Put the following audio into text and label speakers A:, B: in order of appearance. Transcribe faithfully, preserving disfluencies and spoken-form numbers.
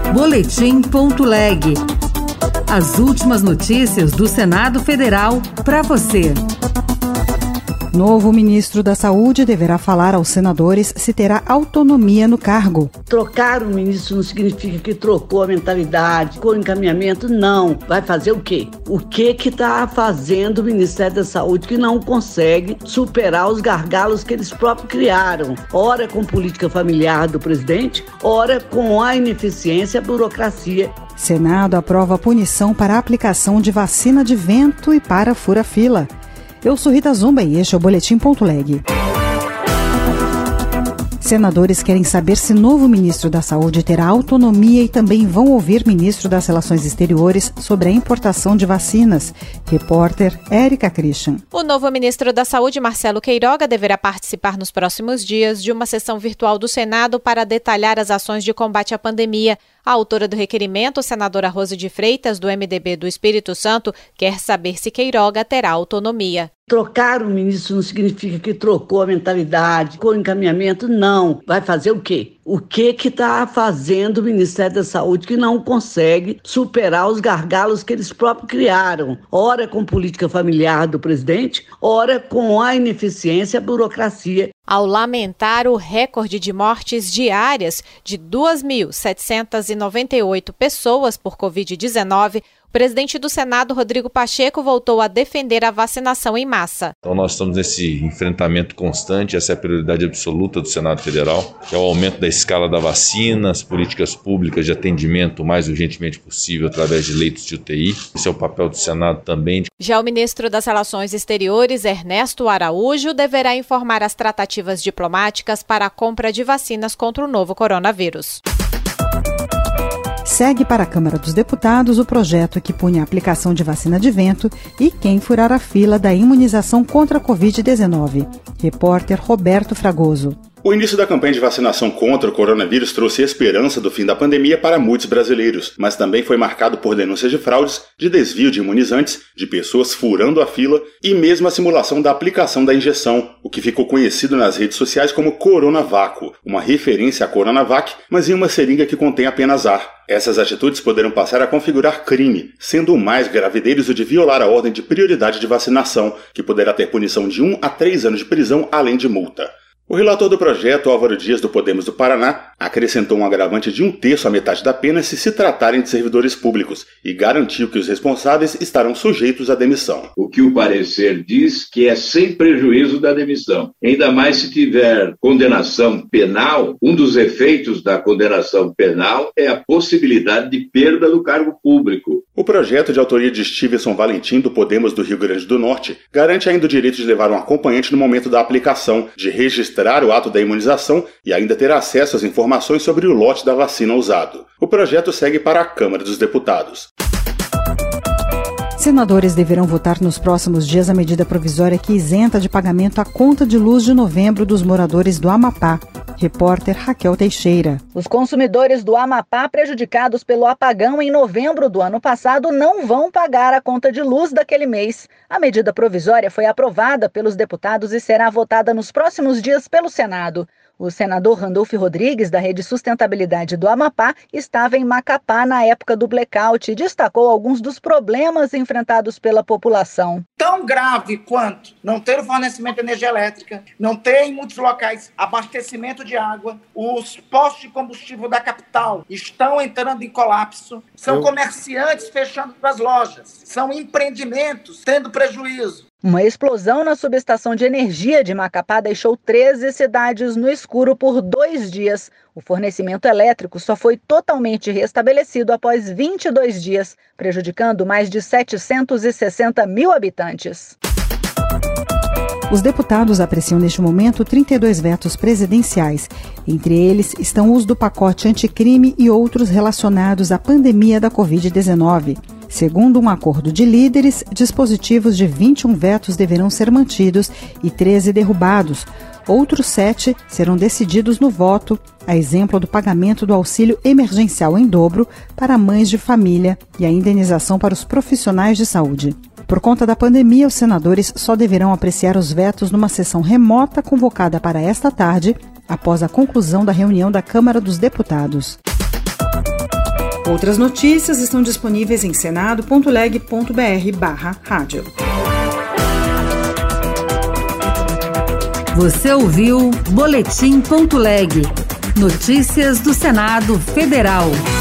A: Boletim.leg. As últimas notícias do Senado Federal para você.
B: Novo ministro da Saúde deverá falar aos senadores se terá autonomia no cargo.
C: Trocar o ministro não significa que trocou a mentalidade, com o encaminhamento, não. Vai fazer o quê? O que que está fazendo o Ministério da Saúde que não consegue superar os gargalos que eles próprios criaram? Ora com política familiar do presidente, ora com a ineficiência e a burocracia.
B: Senado aprova punição para a aplicação de vacina de vento e para fura-fila. Eu sou Rita Zumba e este é o Boletim.leg. Senadores querem saber se novo ministro da Saúde terá autonomia e também vão ouvir ministro das Relações Exteriores sobre a importação de vacinas. Repórter Érica Christian.
D: O novo ministro da Saúde, Marcelo Queiroga, deverá participar nos próximos dias de uma sessão virtual do Senado para detalhar as ações de combate à pandemia. A autora do requerimento, senadora Rose de Freitas, do M D B do Espírito Santo, quer saber se Queiroga terá autonomia.
C: Trocar o ministro não significa que trocou a mentalidade, com o encaminhamento, não. Vai fazer o quê? O que que está fazendo o Ministério da Saúde que não consegue superar os gargalos que eles próprios criaram? Ora com política familiar do presidente, ora com a ineficiência e a burocracia.
D: Ao lamentar o recorde de mortes diárias de duas mil setecentas e noventa e oito pessoas por covid dezenove, o presidente do Senado, Rodrigo Pacheco, voltou a defender a vacinação em massa.
E: Então nós estamos nesse enfrentamento constante, essa é a prioridade absoluta do Senado Federal, que é o aumento da escala da vacina, as políticas públicas de atendimento o mais urgentemente possível através de leitos de U T I. Esse é o papel do Senado também.
D: Já o ministro das Relações Exteriores, Ernesto Araújo, deverá informar as tratativas diplomáticas para a compra de vacinas contra o novo coronavírus.
B: Segue para a Câmara dos Deputados o projeto que pune a aplicação de vacina de vento e quem furar a fila da imunização contra a covid dezenove. Repórter Roberto Fragoso.
F: O início da campanha de vacinação contra o coronavírus trouxe esperança do fim da pandemia para muitos brasileiros, mas também foi marcado por denúncias de fraudes, de desvio de imunizantes, de pessoas furando a fila e mesmo a simulação da aplicação da injeção, o que ficou conhecido nas redes sociais como Coronavac, uma referência à Coronavac, mas em uma seringa que contém apenas ar. Essas atitudes poderão passar a configurar crime, sendo o mais grave deles o de violar a ordem de prioridade de vacinação, que poderá ter punição de um a três anos de prisão, além de multa. O relator do projeto, Álvaro Dias, do Podemos do Paraná, acrescentou um agravante de um terço à metade da pena se se tratarem de servidores públicos e garantiu que os responsáveis estarão sujeitos à demissão.
G: O que o parecer diz que é sem prejuízo da demissão. Ainda mais se tiver condenação penal, um dos efeitos da condenação penal é a possibilidade de perda do cargo público.
F: O projeto, de autoria de Stevenson Valentim, do Podemos do Rio Grande do Norte, garante ainda o direito de levar um acompanhante no momento da aplicação, de registrar o ato da imunização e ainda ter acesso às informações sobre o lote da vacina usado. O projeto segue para a Câmara dos Deputados.
B: Senadores deverão votar nos próximos dias a medida provisória que isenta de pagamento a conta de luz de novembro dos moradores do Amapá. Repórter Raquel Teixeira.
H: Os consumidores do Amapá prejudicados pelo apagão em novembro do ano passado não vão pagar a conta de luz daquele mês. A medida provisória foi aprovada pelos deputados e será votada nos próximos dias pelo Senado. O senador Randolfo Rodrigues, da Rede Sustentabilidade do Amapá, estava em Macapá na época do blackout e destacou alguns dos problemas enfrentados pela população.
I: Tão grave quanto não ter o fornecimento de energia elétrica, não ter em muitos locais abastecimento de água, os postos de combustível da capital estão entrando em colapso, são Eu... comerciantes fechando as lojas, são empreendimentos tendo prejuízo.
H: Uma explosão na subestação de energia de Macapá deixou treze cidades no escuro por dois dias. O fornecimento elétrico só foi totalmente restabelecido após vinte e dois dias, prejudicando mais de setecentos e sessenta mil habitantes.
B: Os deputados apreciam neste momento trinta e dois vetos presidenciais. Entre eles estão os do pacote anticrime e outros relacionados à pandemia da covid dezenove. Segundo um acordo de líderes, dispositivos de vinte e um vetos deverão ser mantidos e treze derrubados. Outros sete serão decididos no voto, a exemplo do pagamento do auxílio emergencial em dobro para mães de família e a indenização para os profissionais de saúde. Por conta da pandemia, os senadores só deverão apreciar os vetos numa sessão remota convocada para esta tarde, após a conclusão da reunião da Câmara dos Deputados. Outras notícias estão disponíveis em senado ponto leg ponto br barra rádio.
A: Você ouviu Boletim ponto leg. Notícias do Senado Federal.